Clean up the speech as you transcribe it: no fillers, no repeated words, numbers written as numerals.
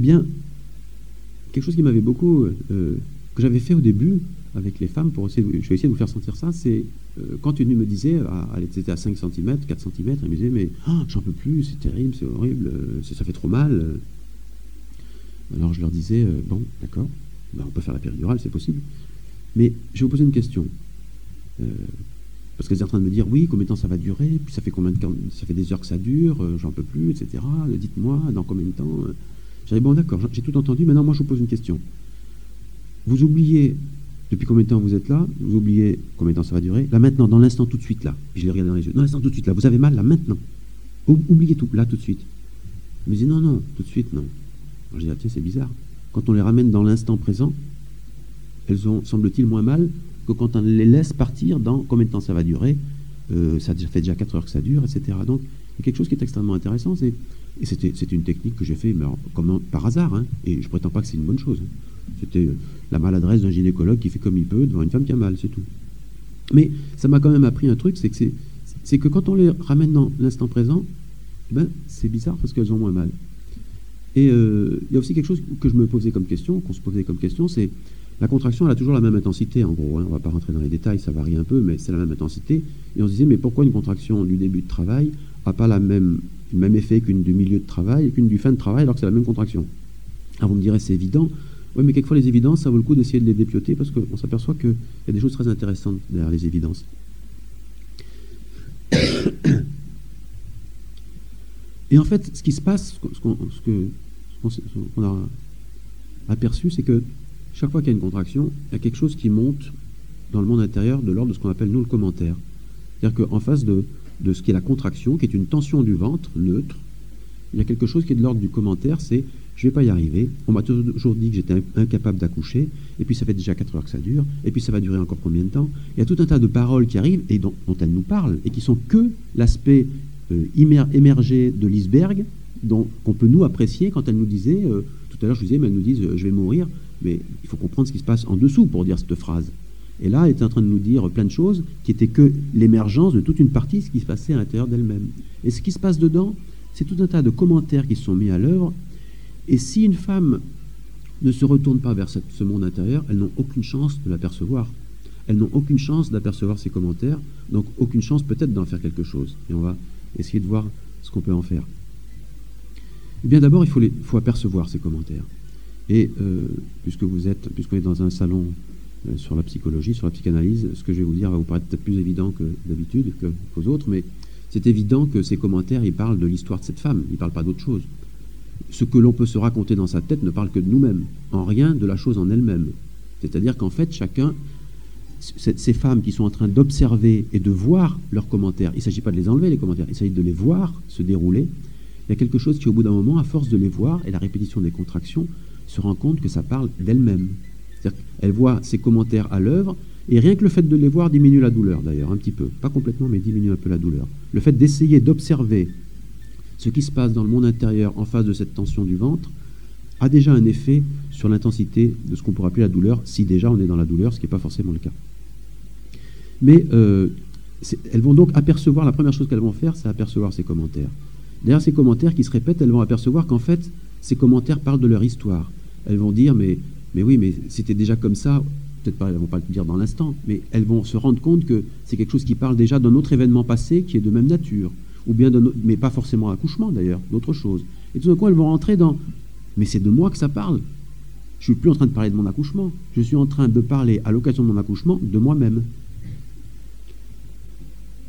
Eh bien, quelque chose qui m'avait beaucoup... que j'avais fait au début avec les femmes, je vais essayer de vous faire sentir ça, c'est quand une me disait, c'était à 5 cm, 4 cm, elle me disait, mais j'en peux plus, c'est terrible, c'est horrible, ça fait trop mal. Alors je leur disais, bon, d'accord, ben, on peut faire la péridurale, c'est possible, mais je vais vous poser une question. Parce qu'elles étaient en train de me dire, oui, combien de temps ça va durer, puis ça fait combien de temps, ça fait des heures que ça dure, j'en peux plus, etc. Dites-moi, dans combien de temps J'ai dit, bon, d'accord, j'ai tout entendu, maintenant moi je vous pose une question. Vous oubliez depuis combien de temps vous êtes là, vous oubliez combien de temps ça va durer, là maintenant, dans l'instant tout de suite, là, puis je les regardais dans les yeux, dans l'instant tout de suite, là, vous avez mal, là, maintenant. Oubliez tout, là, tout de suite. Je me dis, non, tout de suite, non. Alors je dis, ah, tiens, c'est bizarre. Quand on les ramène dans l'instant présent, elles ont, semble-t-il, moins mal que quand on les laisse partir dans combien de temps ça va durer, ça fait déjà 4 heures que ça dure, etc. Donc, il y a quelque chose qui est extrêmement intéressant, et c'était une technique que j'ai fait mais alors, par hasard, hein, et je ne prétends pas que c'est une bonne chose. C'était la maladresse d'un gynécologue qui fait comme il peut devant une femme qui a mal, c'est tout. Mais ça m'a quand même appris un truc, c'est que quand on les ramène dans l'instant présent, ben, c'est bizarre parce qu'elles ont moins mal. Et il y a aussi quelque chose que je me posais comme question, qu'on se posait comme question, c'est la contraction, elle a toujours la même intensité, en gros. Hein, on ne va pas rentrer dans les détails, ça varie un peu, mais c'est la même intensité. Et on se disait, mais pourquoi une contraction du début de travail n'a pas le même effet qu'une du milieu de travail et qu'une du fin de travail, alors que c'est la même contraction? Alors vous me direz, c'est évident. Oui, mais quelquefois les évidences, ça vaut le coup d'essayer de les dépioter parce qu'on s'aperçoit qu'il y a des choses très intéressantes derrière les évidences. Et en fait, ce qui se passe, ce qu'on a aperçu, c'est que chaque fois qu'il y a une contraction, il y a quelque chose qui monte dans le monde intérieur de l'ordre de ce qu'on appelle, nous, le commentaire. C'est-à-dire qu'en face de ce qui est la contraction, qui est une tension du ventre, neutre, il y a quelque chose qui est de l'ordre du commentaire, c'est « je ne vais pas y arriver, on m'a toujours dit que j'étais incapable d'accoucher, et puis ça fait déjà 4 heures que ça dure, et puis ça va durer encore combien de temps ?» Il y a tout un tas de paroles qui arrivent et dont elles nous parlent, et qui sont que l'aspect émergé de l'iceberg, qu'on peut nous apprécier quand elle nous disait, tout à l'heure je vous disais, mais elles nous disent je vais mourir, mais il faut comprendre ce qui se passe en dessous pour dire cette phrase. Et là, elle était en train de nous dire plein de choses qui étaient que l'émergence de toute une partie de ce qui se passait à l'intérieur d'elle-même. Et ce qui se passe dedans, c'est tout un tas de commentaires qui se sont mis à l'œuvre. Et si une femme ne se retourne pas vers ce monde intérieur, elles n'ont aucune chance de l'apercevoir. Elles n'ont aucune chance d'apercevoir ces commentaires, donc aucune chance peut-être d'en faire quelque chose. Et on va essayer de voir ce qu'on peut en faire. Eh bien d'abord, il faut apercevoir ces commentaires. Et puisqu'on est dans un salon sur la psychologie, sur la psychanalyse, ce que je vais vous dire va vous paraître peut-être plus évident que d'habitude, qu'aux autres, mais c'est évident que ces commentaires, ils parlent de l'histoire de cette femme, ils ne parlent pas d'autre chose. Ce que l'on peut se raconter dans sa tête ne parle que de nous-mêmes, en rien de la chose en elle-même. C'est-à-dire qu'en fait, chacun, ces femmes qui sont en train d'observer et de voir leurs commentaires, il ne s'agit pas de les enlever, les commentaires, il s'agit de les voir se dérouler. Il y a quelque chose qui, au bout d'un moment, à force de les voir, et la répétition des contractions, se rend compte que ça parle d'elle-même. C'est-à-dire qu'elle voit ces commentaires à l'œuvre, et rien que le fait de les voir diminue la douleur, d'ailleurs, un petit peu. Pas complètement, mais diminue un peu la douleur. Le fait d'essayer d'observer ce qui se passe dans le monde intérieur en face de cette tension du ventre a déjà un effet sur l'intensité de ce qu'on pourrait appeler la douleur, si déjà on est dans la douleur, ce qui n'est pas forcément le cas. Mais elles vont donc apercevoir, la première chose qu'elles vont faire, c'est apercevoir ces commentaires. Derrière ces commentaires qui se répètent, elles vont apercevoir qu'en fait, ces commentaires parlent de leur histoire. Elles vont dire, mais oui, mais c'était déjà comme ça, peut-être pas, elles ne vont pas le dire dans l'instant, mais elles vont se rendre compte que c'est quelque chose qui parle déjà d'un autre événement passé qui est de même nature, ou bien mais pas forcément accouchement d'ailleurs, d'autre chose. Et tout d'un coup, elles vont rentrer dans, mais c'est de moi que ça parle. Je ne suis plus en train de parler de mon accouchement, je suis en train de parler, à l'occasion de mon accouchement, de moi-même.